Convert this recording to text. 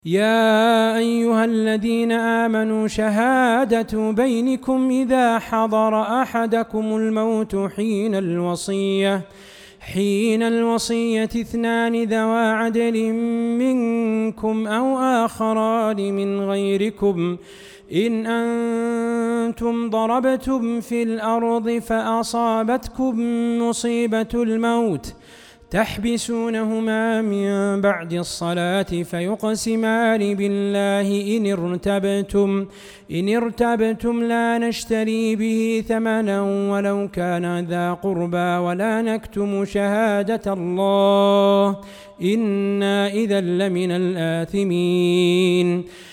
يا أيها الذين آمنوا شهادة بينكم إذا حضر أحدكم الموت حين الوصية 2 ذوى عدل منكم أو آخران من غيركم إن أنتم ضربتم في الأرض فأصابتكم مصيبة الموت تحبسونهما من بعد الصلاة فيقسمان بالله إن ارتبتم لا نشتري به ثمنا ولو كان ذا قربى ولا نكتم شهادة الله إنا إذا لمن الآثمين